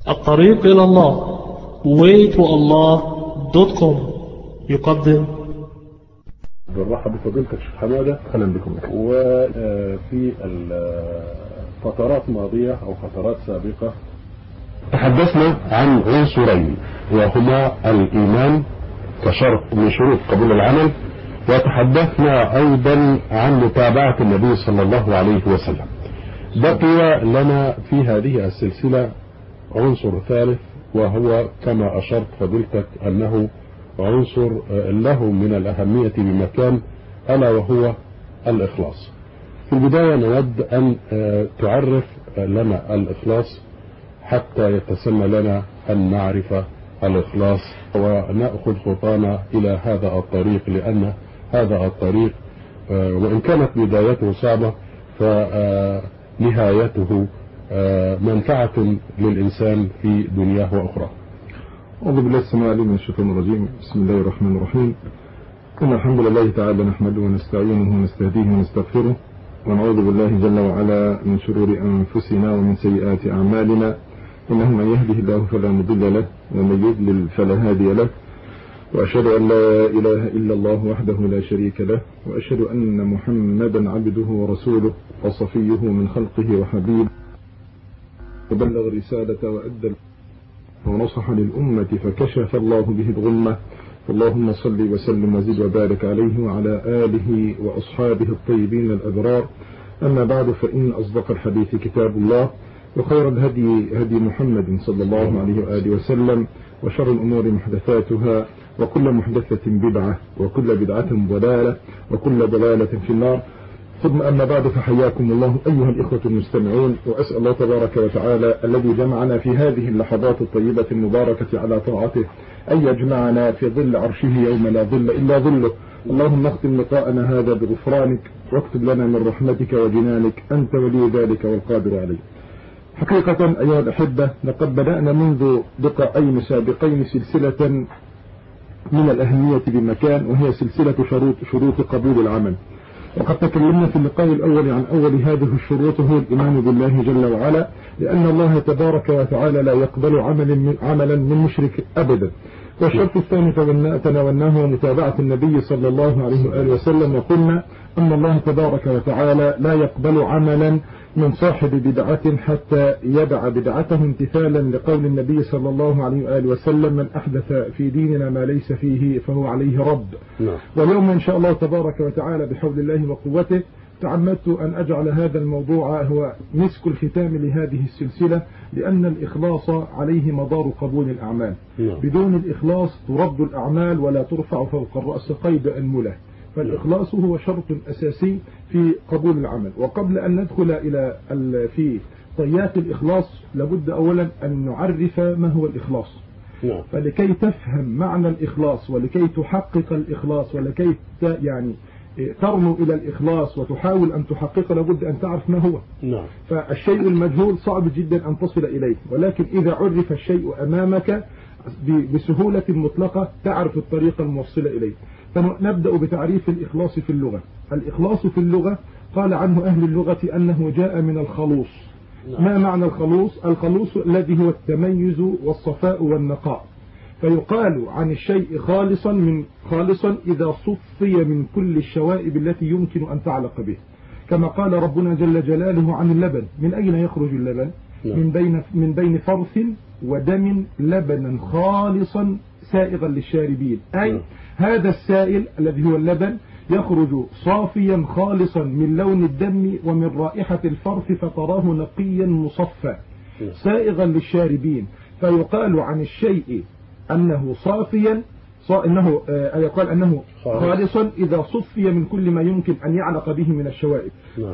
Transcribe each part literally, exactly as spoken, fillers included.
الطريق إلى الله way to allah دوت كوم يقدم. بنرحب بفضيلتك شيخ حمادة، اهلا بكم. وفي الفترات ماضية او فترات سابقة تحدثنا عن عنصرين وهما الايمان كشرط من شروط قبول العمل، وتحدثنا ايضا عن متابعة النبي صلى الله عليه وسلم. بقي لنا في هذه السلسلة عنصر ثالث، وهو كما اشرت فضيلتك انه عنصر له من الأهمية بمكان، ألا وهو الإخلاص. في البداية نود أن تعرف لنا الإخلاص حتى يتسمى لنا أن نعرف الإخلاص ونأخذ خطانا إلى هذا الطريق، لأن هذا الطريق وإن كانت بدايته صعبة فنهايته منفعة للإنسان في دنياه وأخرى. أعوذ بالله السميع العليم من الشيطان الرجيم. بسم الله الرحمن الرحيم. إن الحمد لله تعالى نحمده ونستعينه ونستهديه ونستغفره، ونعوذ بالله جل وعلا من شرور أنفسنا ومن سيئات أعمالنا، إنه من يهده الله فلا مضل له ومن يضلل فلا هادي له، وأشهد أن لا إله إلا الله وحده لا شريك له، وأشهد أن محمدا عبده ورسوله وصفيه من خلقه وحبيبه، وبلغ الرسالة وأدى ونصح للأمة فكشف الله به الغمة. اللهم صل وسلم وزد وبارك عليه وعلى آله وأصحابه الطيبين الأبرار. أما بعد، فإن أصدق الحديث كتاب الله، وخير الهدي هدي محمد صلى الله عليه وآله وسلم، وشر الأمور محدثاتها، وكل محدثة بدعة، وكل بدعة ضلالة، وكل ضلالة في النار. ثم أما بعد، فحياكم الله أيها الإخوة المستمعون، وأسأل الله تبارك وتعالى الذي جمعنا في هذه اللحظات الطيبة المباركة على طاعته أن يجمعنا في ظل عرشه يوم لا ظل إلا ظله. اللهم اختم لقاءنا هذا بغفرانك، واكتب لنا من رحمتك وجنانك، أنت ولي ذلك والقادر عليه. حقيقة أيها الأحبة، لقد بدأنا منذ لقاءين سابقين سلسلة من الأهمية بمكان، وهي سلسلة شروط شروط قبول العمل. وقد تكلمنا في اللقاء الأول عن أول هذه الشروط، هو الإيمان بالله جل وعلا، لأن الله تبارك وتعالى لا يقبل عمل من عملا من مشرك أبدا. والشرط الثاني تناولناه متابعة النبي صلى الله عليه وآله وسلم، وقلنا أن الله تبارك وتعالى لا يقبل عملا من صاحب بدعة حتى يدع بدعته امتثالا لقول النبي صلى الله عليه وآله وسلم: من أحدث في ديننا ما ليس فيه فهو عليه رد. واليوم إن شاء الله تبارك وتعالى بحول الله وقوته تعمدت أن أجعل هذا الموضوع هو مسك الختام لهذه السلسلة، لأن الإخلاص عليه مدار قبول الأعمال. بدون الإخلاص ترد الأعمال ولا ترفع فوق الرأس قيد أنملة. فالإخلاص هو شرط أساسي في قبول العمل. وقبل أن ندخل إلى في طيات الإخلاص، لابد أولا أن نعرف ما هو الإخلاص. فلكي تفهم معنى الإخلاص، ولكي تحقق الإخلاص، ولكي يعني ترنو إلى الإخلاص وتحاول أن تحقق، لابد أن تعرف ما هو. فالشيء المجهول صعب جدا أن تصل إليه، ولكن إذا عرف الشيء أمامك بسهولة مطلقة تعرف الطريقة الموصلة إليه. فنبدأ بتعريف الإخلاص في اللغة. الإخلاص في اللغة قال عنه أهل اللغة أنه جاء من الخلوص. ما معنى الخلوص؟ الخلوص الذي هو التميز والصفاء والنقاء. فيقال عن الشيء خالصا من خالصا إذا صفي من كل الشوائب التي يمكن أن تعلق به. كما قال ربنا جل جلاله عن اللبن: من أين يخرج اللبن؟ من بين من بين فرث ودم لبنا خالصا سائغا للشاربين. أي هذا السائل الذي هو اللبن يخرج صافيا خالصا من لون الدم ومن رائحة الفرث، فتراه نقيا مصفى سائغا للشاربين. فيقال عن الشيء أنه صافيا إنه يقال أنه خالصا إذا صفي من كل ما يمكن أن يعلق به من الشوائب.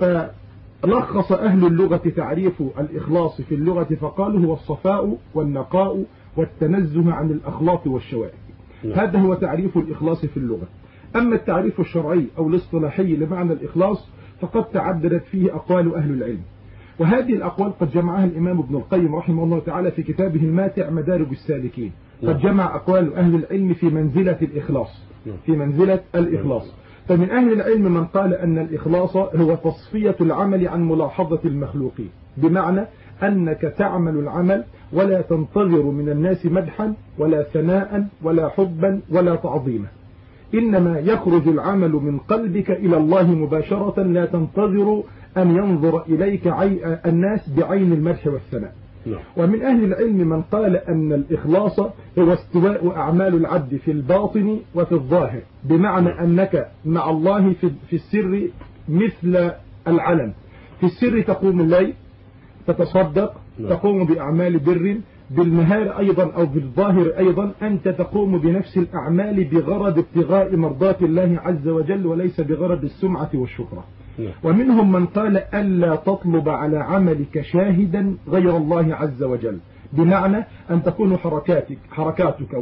فلخص أهل اللغة تعريف الإخلاص في اللغة فقالوا: هو الصفاء والنقاء والتنزه عن الأخلاط والشوائب. هذا هو تعريف الإخلاص في اللغة. أما التعريف الشرعي أو الاصطلاحي لمعنى الإخلاص فقد تعددت فيه أقوال أهل العلم، وهذه الأقوال قد جمعها الإمام ابن القيم رحمه الله تعالى في كتابه الماتع مدارج السالكين. قد جمع أقوال أهل العلم في منزلة الإخلاص في منزلة الإخلاص فمن أهل العلم من قال أن الإخلاص هو تصفية العمل عن ملاحظة المخلوقين، بمعنى أنك تعمل العمل ولا تنتظر من الناس مدحا ولا ثناء ولا حبا ولا تعظيما، إنما يخرج العمل من قلبك إلى الله مباشرة، لا تنتظر أن ينظر إليك الناس بعين المدح والثناء. ومن أهل العلم من قال أن الإخلاص هو استواء أعمال العبد في الباطن وفي الظاهر، بمعنى أنك مع الله في السر مثل العلن. في السر تقوم الليل، تتصدق، تقوم بأعمال بر، بالنهار أيضا أو بالظاهر أيضا أنت تقوم بنفس الأعمال بغرض ابتغاء مرضات الله عز وجل وليس بغرض السمعة والشهرة. ومنهم من قال ألا تطلب على عملك شاهدا غير الله عز وجل، بمعنى أن تكون حركاتك حركاتك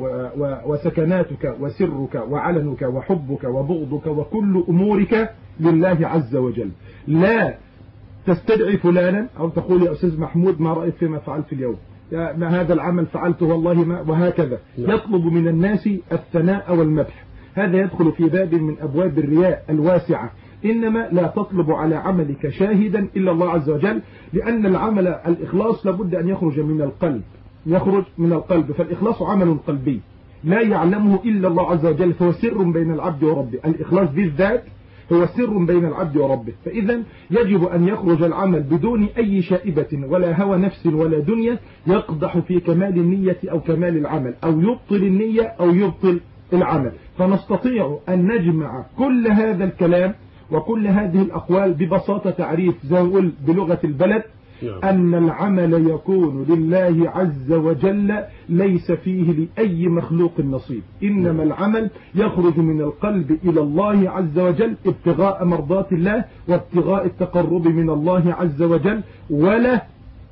وسكناتك وسرك وعلنك وحبك وبغضك وكل أمورك لله عز وجل، لا تستدعي فلانا أو تقول يا أستاذ محمود ما رأيك فيما فعلت اليوم، ما هذا العمل فعلته والله ما، وهكذا. يطلب من الناس الثناء والمدح، هذا يدخل في باب من أبواب الرياء الواسعة. إنما لا تطلب على عملك شاهدا إلا الله عز وجل، لأن العمل الإخلاص لابد أن يخرج من القلب، يخرج من القلب، فالإخلاص عمل قلبي لا يعلمه إلا الله عز وجل، فهو سر بين العبد وربه. الإخلاص بالذات هو سر بين العبد وربه، فإذا يجب أن يخرج العمل بدون أي شائبة ولا هوى نفس ولا دنيا يقدح في كمال النية أو كمال العمل، أو يبطل النية أو يبطل العمل. فنستطيع أن نجمع كل هذا الكلام وكل هذه الأقوال ببساطة تعريف زي ما نقول بلغة البلد، أن العمل يكون لله عز وجل ليس فيه لأي مخلوق نصيب، إنما العمل يخرج من القلب إلى الله عز وجل ابتغاء مرضات الله وابتغاء التقرب من الله عز وجل، ولا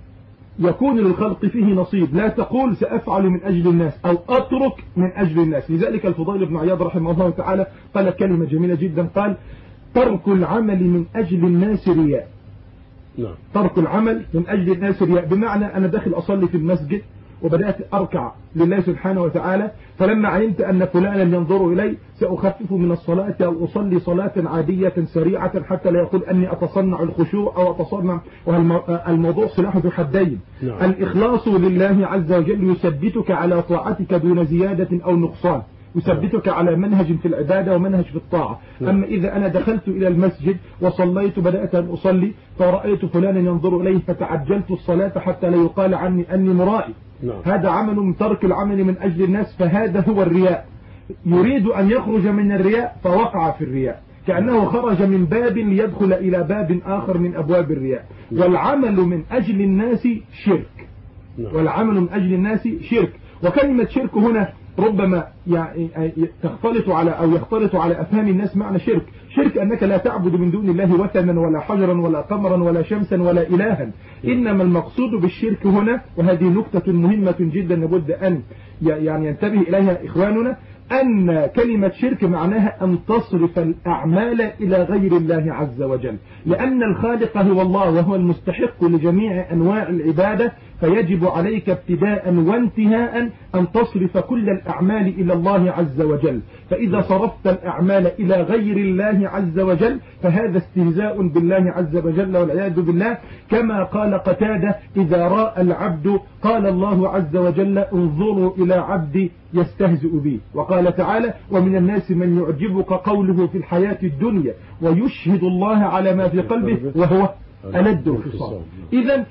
يكون للخلق فيه نصيب. لا تقول سأفعل من أجل الناس أو أترك من أجل الناس. لذلك الفضيل بن عياض رحمه الله تعالى قال كلمة جميلة جدا، قال ترك العمل من أجل الناس رياء. نعم. ترك العمل من أجل الناس رياء، بمعنى أنا داخل أصلي في المسجد وبدأت أركع لله سبحانه وتعالى، فلما علمت أن فلانا ينظر إلي سأخفف من الصلاة أو أصلي صلاة عادية سريعة حتى لا يقول أني أتصنع الخشوع أو أتصنع، والموضوع سلاح ذو حدين. نعم. الإخلاص لله عز وجل يثبتك على طاعتك دون زيادة أو نقصان، يثبتك على منهج في العبادة ومنهج في الطاعة. أما إذا أنا دخلت إلى المسجد وصليت بدأت أن أصلي فرأيت فلانا ينظر إليه فتعجلت الصلاة حتى لا يقال عني أني مرائي، هذا عمل من ترك العمل من أجل الناس، فهذا هو الرياء. يريد أن يخرج من الرياء فوقع في الرياء، كأنه خرج من باب ليدخل إلى باب آخر من أبواب الرياء. والعمل من أجل الناس شرك، والعمل من أجل الناس شرك. وكلمة شرك هنا ربما يعني تختلط على أو يختلط على أفهام الناس معنى شرك. شرك أنك لا تعبد من دون الله وثنا ولا حجرا ولا قمرا ولا شمسا ولا إلها، إنما المقصود بالشرك هنا، وهذه نكتة مهمة جدا لابد أن يعني ينتبه إليها إخواننا، أن كلمة شرك معناها أن تصرف الأعمال إلى غير الله عز وجل، لأن الخالق هو الله وهو المستحق لجميع أنواع العبادة، فيجب عليك ابتداء وانتهاء أن تصرف كل الأعمال إلى الله عز وجل. فإذا صرفت الأعمال إلى غير الله عز وجل فهذا استهزاء بالله عز وجل والعياذ بالله، كما قال قتادة إذا راى العبد قال الله عز وجل انظروا إلى عبدي يستهزئ بي. وقال تعالى ومن الناس من يعجبك قوله في الحياة الدنيا ويشهد الله على ما في قلبه وهو ألد الخصام. إذن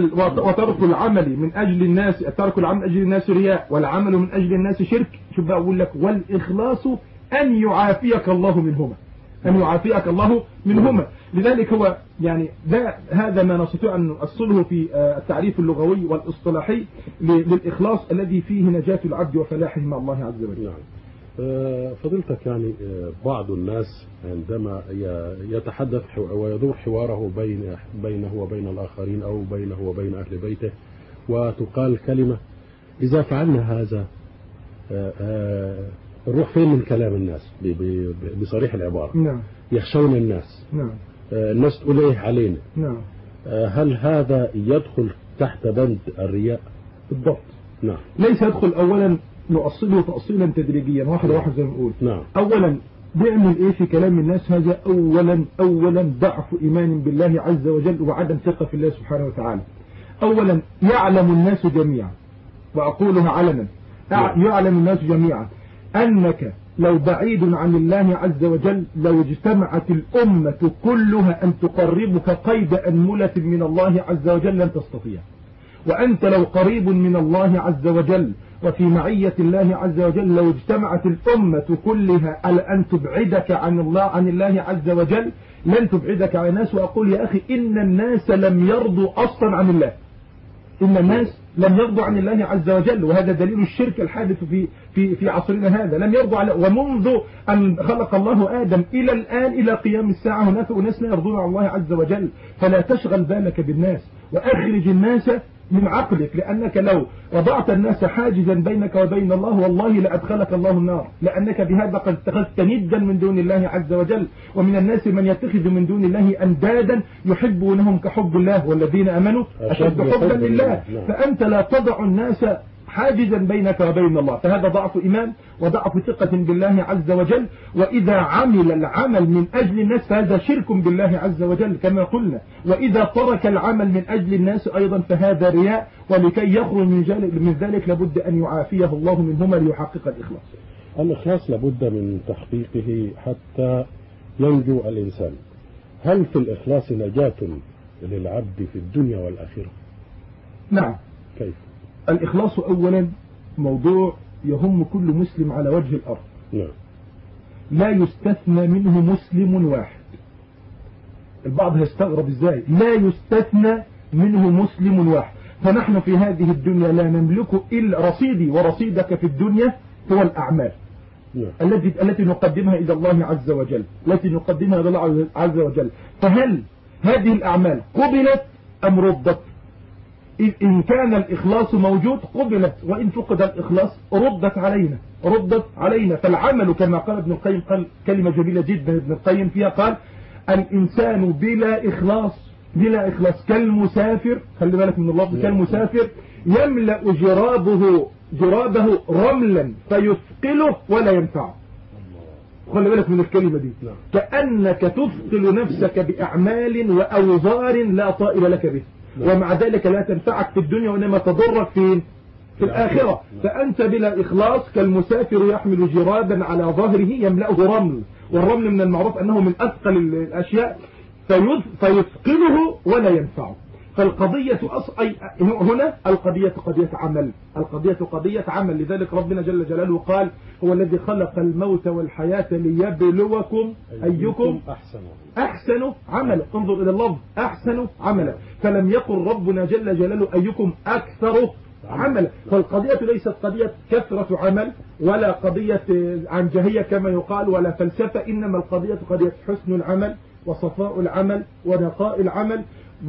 وترك العمل من أجل الناس، ترك العمل من أجل الناس رياء، والعمل من أجل الناس شرك. شو بقى أقول لك؟ والإخلاص أن يعافيك الله منهما، أن يعافيك الله منهما. لذلك هو يعني ده هذا ما نستطيع أن نؤصله في التعريف اللغوي والاصطلاحي للإخلاص الذي فيه نجاة العبد وفلاحه مع الله عز وجل. نعم. فضيلتك يعني بعض الناس عندما يتحدث ويدور حواره بين بينه وبين الآخرين أو بينه وبين أهل بيته وتقال كلمة إذا فعلنا هذا نروح فين من كلام الناس بصريح العبارة. نعم. يخشون الناس. نعم. الناس تقول إيه علينا. نعم. هل هذا يدخل تحت بند الرياء؟ بالضبط. نعم. ليس يدخل أولا نؤصله تأصيلا تدريجيا واحد واحد زي ما نقول. نعم. أولا بيعمل إيه في كلام الناس؟ هذا أولا أولا ضعف إيمان بالله عز وجل وعدم ثقة في الله سبحانه وتعالى. أولا يعلم الناس جميعا، وأقولها علنا، يعلم الناس جميعا أنك لو بعيد عن الله عز وجل لو اجتمعت الأمة كلها أن تقربك قيد أنملة من الله عز وجل لن تستطيع. وأنت لو قريب من الله عز وجل وفي معية الله عز وجل لو اجتمعت الأمة كلها على أن تبعدك عن الله عن الله عز وجل لن تبعدك عن الناس. وأقول يا أخي إن الناس لم يرضوا أصلا عن الله، إن الناس لم يرضوا عن الله عز وجل، وهذا دليل الشرك الحادث في في في عصرنا هذا. لم يرضوا على، ومنذ أن خلق الله آدم إلى الآن إلى قيام الساعة هناك أناس لا يرضون عن الله عز وجل. فلا تشغل بالك بالناس وأخرج الناس من عقلك، لأنك لو وضعت الناس حاجزا بينك وبين الله والله لأدخلك الله النار، لأنك بهذا قد اتخذت ندا من دون الله عز وجل. ومن الناس من يتخذ من دون الله أندادا يحبونهم كحب الله والذين أمنوا أشد حبا لله. فأنت لا تضع الناس حاجزا بينك وبين الله، فهذا ضعف إيمان وضعف ثقة بالله عز وجل. وإذا عمل العمل من أجل الناس فهذا شرك بالله عز وجل كما قلنا، وإذا ترك العمل من أجل الناس أيضا فهذا رياء. ولكي يخرج من ذلك لابد أن يعافيه الله منهما ليحقق الإخلاص. الإخلاص لابد من تحقيقه حتى ينجو الإنسان. هل في الإخلاص نجاة للعبد في الدنيا والآخرة؟ نعم. كيف؟ الإخلاص أولا موضوع يهم كل مسلم على وجه الأرض. نعم. لا يستثنى منه مسلم واحد. البعض هيستغرب ازاي لا يستثنى منه مسلم واحد. فنحن في هذه الدنيا لا نملك إلا رصيدي ورصيدك في الدنيا هو الأعمال. نعم. التي التي نقدمها إلى الله عز وجل، التي نقدمها إلى الله عز وجل. فهل هذه الأعمال قبلت أم ردت؟ إن كان الإخلاص موجود قبلت، وإن فقد الإخلاص ردت علينا ردت علينا. فالعمل كما قال ابن القيم، قال كلمة جميلة جدا ابن القيم فيها، قال الإنسان بلا إخلاص بلا إخلاص كالمسافر، خلي بالك من اللفظ، كالمسافر يملأ جرابه جرابه رملا فيثقله ولا ينفعه. خلي بالك من الكلمة دي، كأنك تثقل نفسك بأعمال وأوزار لا طائل لك به، ومع ذلك لا تنفعك في الدنيا وإنما تضرك فين؟ في الآخرة. فأنت بلا إخلاص كالمسافر يحمل جرابا على ظهره يملأه رمل، والرمل من المعروف أنه من أثقل الأشياء، فيثقله ولا ينفعه. فالقضية أصعي هنا القضية قضية عمل، القضية قضية عمل. لذلك ربنا جل جلاله قال هو الذي خلق الموت والحياة ليبلوكم أيكم أحسن أحسن عملا. انظر إلى اللفظ أحسن عملا، فلم يقل ربنا جل جلاله أيكم أكثر عملا. فالقضية ليست قضية كثرة عمل ولا قضية عنجهية كما يقال ولا فلسفة، إنما القضية قضية حسن العمل وصفاء العمل ونقاء العمل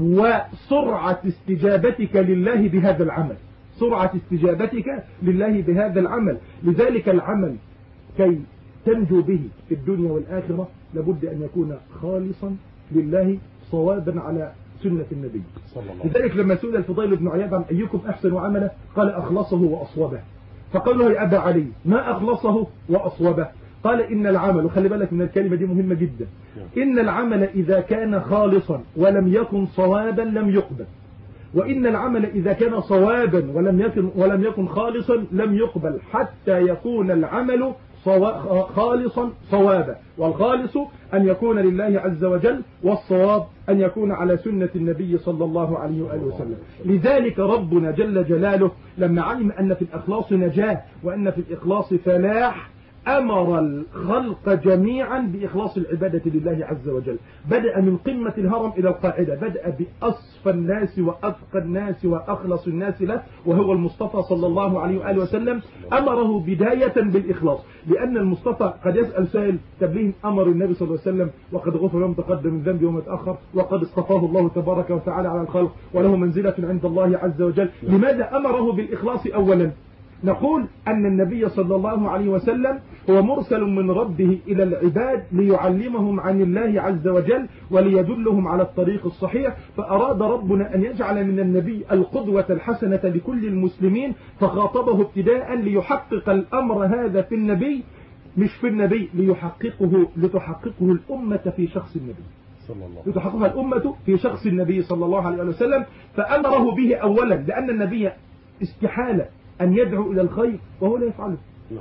وسرعة استجابتك لله بهذا العمل، سرعة استجابتك لله بهذا العمل. لذلك العمل كي تنجو به في الدنيا والآخرة لابد أن يكون خالصا لله صوابا على سنة النبي صلى الله عليه وسلم. لذلك لما سئل الفضيل بن عياض عن أيكم أحسن عملا قال أخلصه وأصوبه. فقال له يا أبا علي ما أخلصه وأصوبه؟ قال إن العمل، وخلي بالك من الكلمة دي مهمة جدا، إن العمل إذا كان خالصا ولم يكن صوابا لم يقبل، وإن العمل إذا كان صوابا ولم يكن ولم يكن خالصا لم يقبل، حتى يكون العمل خالصا صوابا. والخالص أن يكون لله عز وجل، والصواب أن يكون على سنة النبي صلى الله عليه وآله وسلم. لذلك ربنا جل جلاله لما علم أن في الإخلاص نجاة وأن في الإخلاص فلاح أمر الخلق جميعا بإخلاص العبادة لله عز وجل. بدأ من قمة الهرم إلى القاعدة، بدأ بأصفى الناس وأفقى الناس وأخلص الناس له وهو المصطفى صلى الله عليه وآله وسلم. أمره بداية بالإخلاص، لأن المصطفى قد يسأل سائل تبليه أمر النبي صلى الله عليه وسلم وقد غفر له تقدم من ذنبه وما تأخر، وقد اصطفاه الله تبارك وتعالى على الخلق وله منزلة عند الله عز وجل. لماذا أمره بالإخلاص أولا؟ نقول أن النبي صلى الله عليه وسلم هو مرسل من ربه إلى العباد ليعلمهم عن الله عز وجل وليدلهم على الطريق الصحيح، فأراد ربنا أن يجعل من النبي القدوة الحسنة لكل المسلمين، فخاطبه ابتداء ليحقق الأمر هذا في النبي، مش في النبي، ليحققه لتحققه الأمة في شخص النبي لتحققها الأمة في شخص النبي صلى الله عليه وسلم، فأمره به أولا لأن النبي استحالة أن يدعو إلى الخير وهو لا يفعله،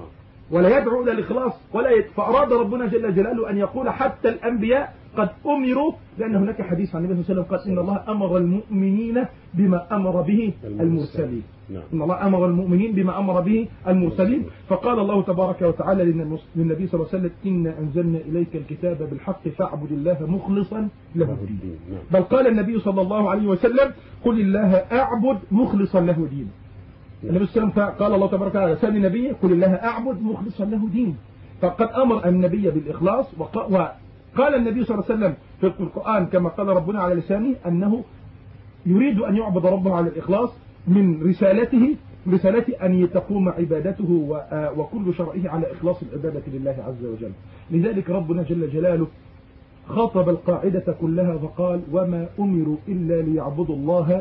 ولا يدعو إلى الإخلاص ولا يد... فأراد ربنا جل جلاله أن يقول حتى الأنبياء قد أمروا، لأن هناك حديث عن النبي صلى الله عليه وسلم قال إن الله أمر المؤمنين بما أمر به المرسلين. إن الله أمر المؤمنين بما أمر به المرسلين. فقال الله تبارك وتعالى للنبي صلى الله عليه وسلم إنا أنزلنا إليك الكتاب بالحق فاعبد الله مخلصا له الدين. بل قال النبي صلى الله عليه وسلم قل الله أعبد مخلصا له دين. النبي صلى الله عليه وسلم قال الله تبارك وتعالى سأل النبي قل الله أعبد مخلصا له دين. فقد أمر النبي بالإخلاص، وقال النبي صلى الله عليه وسلم في القرآن كما قال ربنا على لسانه أنه يريد أن يعبد ربه على الإخلاص من رسالته رسالته أن تقوم عبادته وكل شرعه على إخلاص العبادة لله عز وجل. لذلك ربنا جل جلاله خاطب القاعدة كلها فقال وما أمروا إلا ليعبدوا الله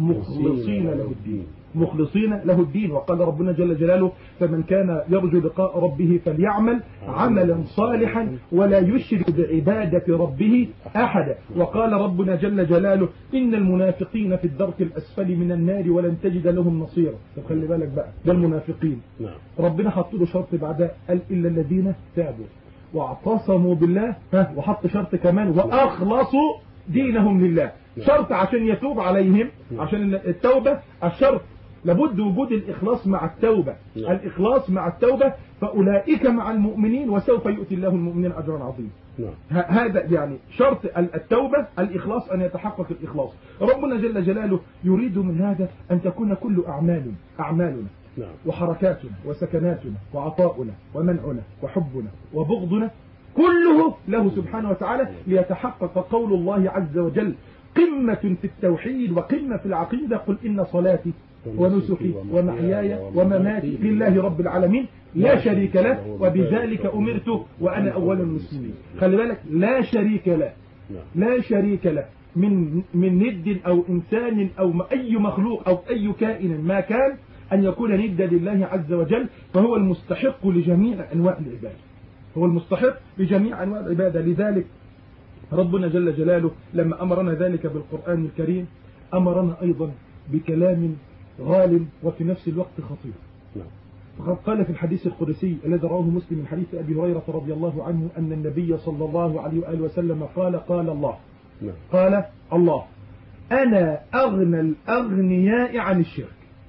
مخلصين له الدين مخلصين له الدين. وقال ربنا جل جلاله فمن كان يرجو لقاء ربه فليعمل عملا صالحا ولا يشرك بعبادة ربه أحدا. وقال ربنا جل جلاله إن المنافقين في الدرك الأسفل من النار ولن تجد لهم نصيرا. فخلي بالك بقى ده المنافقين، ربنا حط له شرط بعدها قال إلا الذين تابوا واعتصموا بالله، ها وحط شرط كمان وأخلصوا دينهم لله. شرط عشان يتوب عليهم، عشان التوبة الشرط لابد وجود الإخلاص مع التوبة. الإخلاص مع التوبة فأولئك مع المؤمنين وسوف يؤتي الله المؤمنين أجرا عظيما. هذا يعني شرط التوبة الإخلاص، أن يتحقق الإخلاص. ربنا جل جلاله يريد من هذا أن تكون كل أعمالنا أعمالنا وحركاتنا وسكناتنا وعطاؤنا ومنعنا وحبنا وبغضنا كله له سبحانه وتعالى، ليتحقق قول الله عز وجل قمة في التوحيد وقمة في العقيدة قل إن صلاتي ونسكي ومحياي ومماتي لله رب العالمين لا شريك له وبذلك أمرت وأنا أول المسلمين. خلي بالك لا شريك له، لا شريك له من من ند أو إنسان أو أي مخلوق أو أي كائن ما كان أن يكون ندا لله عز وجل، فهو المستحق لجميع أنواع العبادة، هو المستحق لجميع أنواع العبادة. لذلك ربنا جل جلاله لما أمرنا ذلك بالقرآن الكريم أمرنا أيضا بكلام غال وفي نفس الوقت خطير. فقد قال في الحديث القدسي الذي رواه مسلم من حديث أبي هريرة رضي الله عنه أن النبي صلى الله عليه وآله وسلم قال قال الله قال الله أنا أغنى الأغنياء عن الشرك.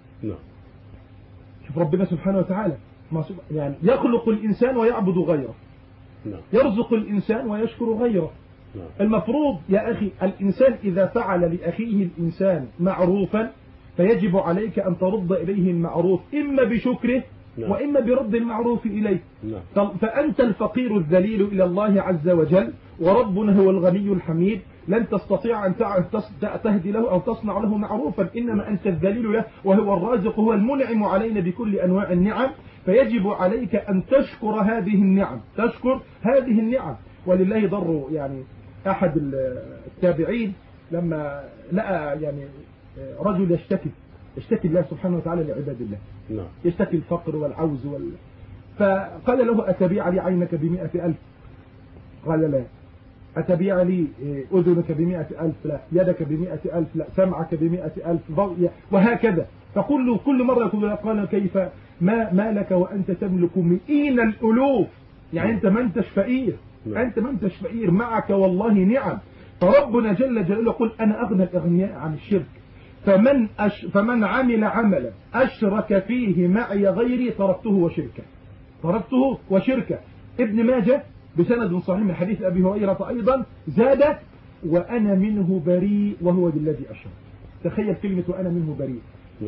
شوف ربنا سبحانه وتعالى يعني يخلق الإنسان ويعبد غيره، يرزق الإنسان ويشكر غيره. المفروض يا أخي الإنسان إذا فعل لأخيه الإنسان معروفا فيجب عليك أن ترد إليه المعروف إما بشكره وإما برد المعروف إليه. فأنت الفقير الذليل إلى الله عز وجل وربنا هو الغني الحميد، لن تستطيع أن تهدي له أو تصنع له معروفا، إنما أنت الذليل له وهو الرازق هو المنعم علينا بكل أنواع النعم، فيجب عليك أن تشكر هذه النعم تشكر هذه النعم. ولله ضر يعني أحد التابعين لما لقى يعني رجل يشتكي يشتكي الله سبحانه وتعالى لعباد الله، نعم. يشتكي الفقر والعوز وال... فقال له أتبيع لي عينك بمئة ألف؟ قال لا. أتبيع لي أذنك بمئة ألف؟ لا. يدك بمئة ألف؟ لا. سمعك بمئة ألف؟ وهكذا. فقل له كل مرة يقول قال كيف ما, ما لك وأنت تملك مئين الألوف، يعني أنت ما انتش فقير، أنت ما انتش فقير، معك والله نعم. فربنا جل جلاله يقول أنا أغنى الأغنياء عن الشرك، فمن, أش فمن عمل عملا أشرك فيه معي غيري تركته وشركه تركته وشركه. ابن ماجه بسند صحيح من حديث أبي هريرة أيضا زاد وأنا منه بريء وهو بالذي أشرك. تخيل كلمة وأنا منه بريء.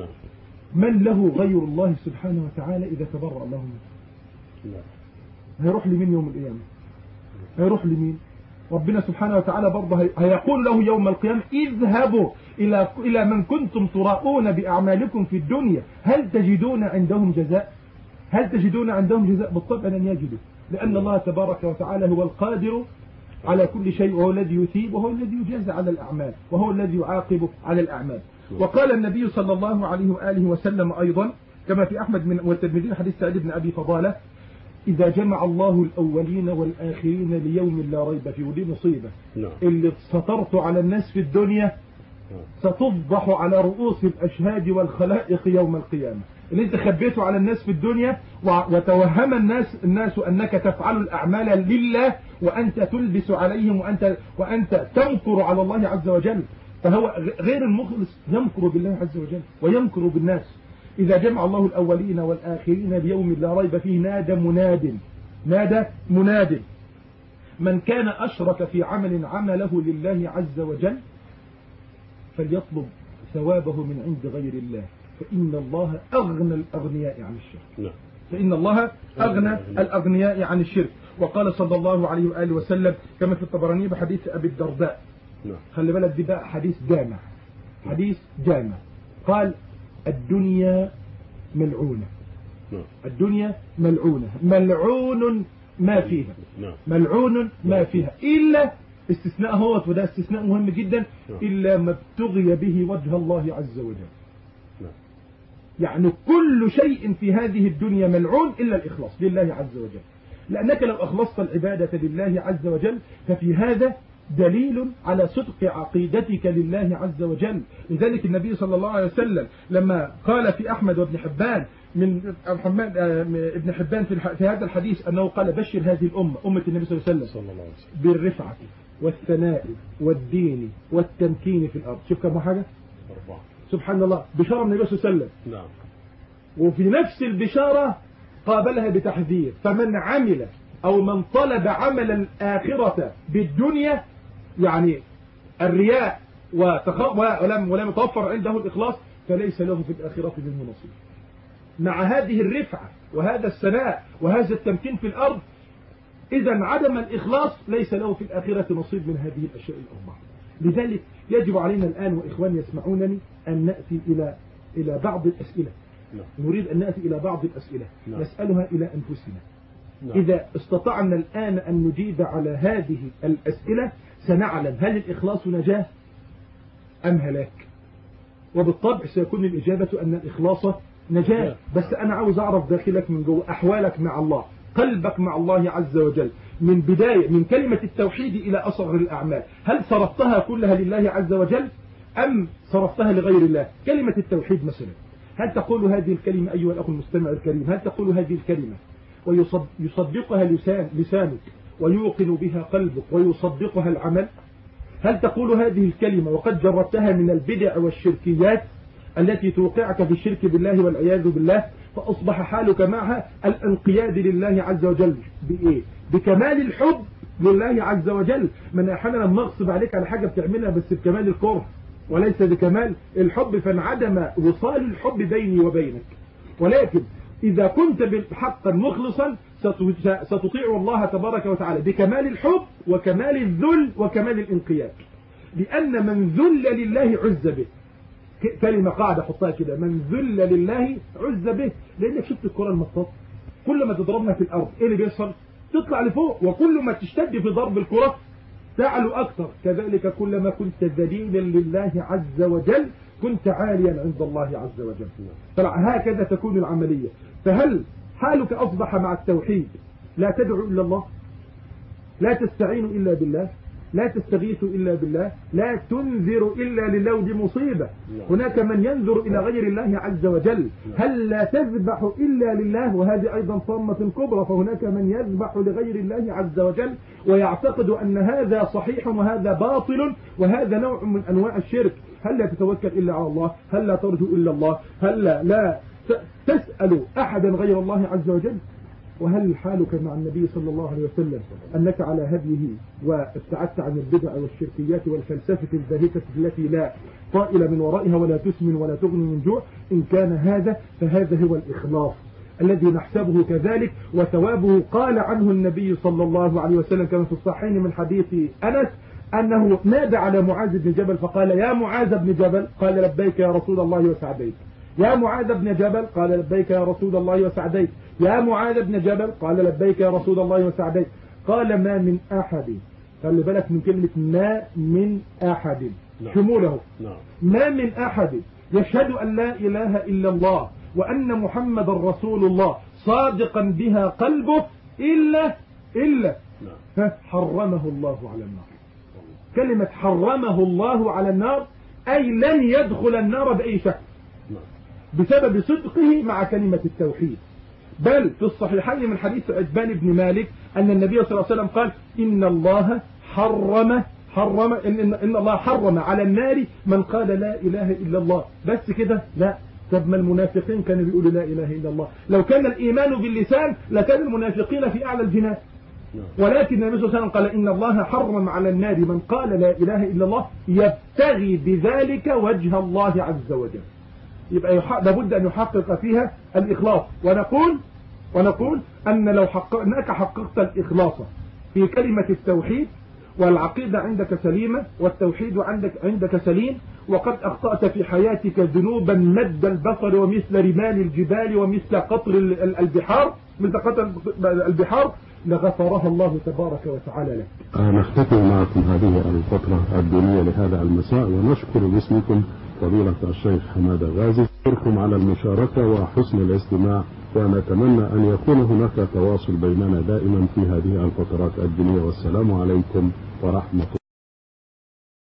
من له غير الله سبحانه وتعالى إذا تبرأ له منه؟ هيروح لمين يوم القيامة؟ هيروح لمين؟ ربنا سبحانه وتعالى برضه هيقول له يوم القيامة اذهبوا إلى إلى من كنتم تراؤون بأعمالكم في الدنيا هل تجدون عندهم جزاء؟ هل تجدون عندهم جزاء؟ بالطبع لن يجدوا، لأن الله تبارك وتعالى هو القادر على كل شيء، وهو الذي يثيب وهو الذي يجازي على الأعمال وهو الذي يعاقب على الأعمال. وقال النبي صلى الله عليه وآله وسلم أيضا كما في أحمد من والترمذي حديث سعيد بن أبي فضالة إذا جمع الله الأولين والآخرين ليوم لا ريب فيه، ودي مصيبة. نعم. اللي سترت على الناس في الدنيا ستفضح على رؤوس الأشهاد والخلائق يوم القيامة. اللي انت خبيته على الناس في الدنيا وتوهم الناس الناس أنك تفعل الأعمال لله وأنت تلبس عليهم وأنت, وأنت تمكر على الله عز وجل. فهو غير المخلص يمكر بالله عز وجل ويمكر بالناس. إذا جمع الله الأولين والآخرين ليوم لا ريب فيه نادى مناد نادى مناد من كان أشرك في عمل عمله لله عز وجل فليطلب ثوابه من عند غير الله فإن الله أغنى الأغنياء عن الشرك. فإن الله أغنى الأغنياء عن الشرك. وقال صلى الله عليه وآله وسلم كما في الطبراني بحديث أبي الدرداء، خلي بالك دي بقى حديث جامع، حديث جامع، قال الدنيا ملعونة، الدنيا ملعونة، ملعون ما فيها، ملعون ما فيها إلا استثناء هو، وده استثناء مهم جدا، إلا ما ابتغي به وجه الله عز وجل. يعني كل شيء في هذه الدنيا ملعون إلا الإخلاص لله عز وجل، لأنك لو أخلصت العبادة لله عز وجل ففي هذا دليل على صدق عقيدتك لله عز وجل. لذلك النبي صلى الله عليه وسلم لما قال في أحمد وابن حبان من ابن حبان في هذا الحديث أنه قال بشر هذه الأمة، أمة النبي صلى الله عليه وسلم، بالرفعة والثناء والدين والتمكين في الأرض. شوف كم حاجة؟ أربعة. سبحان الله، بشارة من النبي صلى الله عليه وسلم. نعم. وفي نفس البشارة قابلها بتحذير، فمن عمل أو من طلب عمل الآخرة بالدنيا يعني الرياء ولم ولم يتوفر عنده الإخلاص فليس له في الآخرة منه نصيب. مع هذه الرفعة وهذا الثناء وهذا التمكين في الأرض، إذا عدم الإخلاص ليس له في الآخرة نصيب من هذه الأشياء الأربعة. لذلك يجب علينا الآن وإخواني يسمعونني أن نأتي إلى إلى بعض الأسئلة. نريد أن نأتي إلى بعض الأسئلة نسألها إلى أنفسنا. إذا استطعنا الآن أن نجيب على هذه الأسئلة سنعلم هل الإخلاص نجاة أم هلاك. وبالطبع سيكون الإجابة أن الإخلاص نجاة. بس أنا عاوز أعرف داخلك من جوه أحوالك مع الله، قلبك مع الله عز وجل من بداية من كلمة التوحيد إلى أصغر الأعمال، هل صرفتها كلها لله عز وجل أم صرفتها لغير الله؟ كلمة التوحيد مثلا، هل تقول هذه الكلمة أيها الأخ المستمع الكريم، هل تقول هذه الكلمة ويصدقها لسان لسانك ويوقن بها قلبك ويصدقها العمل؟ هل تقول هذه الكلمة وقد جربتها من البدع والشركيات التي توقعك في الشرك بالله والعياذ بالله، فأصبح حالك معها الانقياد لله عز وجل بإيه؟ بكمال الحب لله عز وجل. من أحيانا نغصب عليك على حاجة بتعملها بس بكمال الكره وليس بكمال الحب، فانعدم وصال الحب بيني وبينك. ولكن إذا كنت حقا مخلصا ستطيع الله تبارك وتعالى بكمال الحب وكمال الذل وكمال الانقياد، لأن من ذل لله عز به. كلمة قاعدة حطها كده، من ذل لله عز به. لأنك شفت الكرة المطاط كل ما تضربها في الأرض إيه اللي بيحصل؟ تطلع لفوق، وكل ما تشتد في ضرب الكرة تعلو أكثر. كذلك كلما كنت ذليلا لله عز وجل كنت عاليا عند الله عز وجل. فهكذا تكون العملية. فهل حالك أصبح مع التوحيد لا تدعو إلا الله، لا تستعين إلا بالله، لا تستغيث إلا بالله، لا تنذر إلا لله، ودي مصيبة. هناك من ينذر إلى غير الله عز وجل. هل لا تذبح إلا لله، وهذه أيضا صامة كبرى. فهناك من يذبح لغير الله عز وجل ويعتقد أن هذا صحيح وهذا باطل وهذا نوع من أنواع الشرك. هل لا تتوكل إلا على الله، هل لا ترجو إلا الله، هل لا, لا تسأل أحدا غير الله عز وجل. وهل حالك مع النبي صلى الله عليه وسلم أنك على هديه وابتعدت عن البدع والشركيات والفلسفة الزاهفة التي لا طائل من ورائها ولا تسمن ولا تغني من جوع؟ إن كان هذا فهذا هو الإخلاص الذي نحسبه كذلك، وثوابه قال عنه النبي صلى الله عليه وسلم كما في الصحيحين من حديث أنس أنه نادى على معاذ بن جبل فقال يا معاذ بن جبل، قال لبيك يا رسول الله وسعديك. يا معاذ بن جبل، قال لبيك يا رسول الله وسعديك. يا معاذ بن جبل، قال لبيك يا رسول الله وسعديك. قال ما من أحد، خلي بالك من كلمة ما من أحد شموله، ما من أحد يشهد أن لا إله إلا الله وأن محمد رسول الله صادقا بها قلبه إلا إلا حرمه الله على النار. كلمة حرمه الله على النار أي لن يدخل النار بأي شكل بسبب صدقه مع كلمة التوحيد. بل في الصحيحين من حديث عتبان بن مالك أن النبي صلى الله عليه وسلم قال إن الله حرم حرم إن, إن الله حرم على النار من قال لا إله إلا الله. بس كده؟ لا. طب ما المنافقين كانوا بيقولوا لا إله إلا الله. لو كان الإيمان باللسان لكان المنافقين في أعلى الجنان. ولكن النبي صلى الله عليه وسلم قال إن الله حرم على النار من قال لا إله إلا الله يبتغي بذلك وجه الله عز وجل. يبقى لابد أن يحقق فيها الإخلاص. ونقول ونقول أن لو حقق أنك حققت الإخلاص في كلمة التوحيد والعقيدة عندك سليمة والتوحيد عندك عندك سليم، وقد أخطأت في حياتك ذنوبا مد البصر ومثل رمال الجبال ومثل قطر البحار مثل قطر البحار لغفرها الله تبارك وتعالى لك. نختتم معكم هذه الفترة الدينية لهذا المساء، ونشكر باسمكم فضيلة الشيخ حمادة غازي. نشكركم على المشاركة وحسن الاستماع، ونتمنى أن يكون هناك تواصل بيننا دائما في هذه الفترات الدينية. والسلام عليكم ورحمة الله.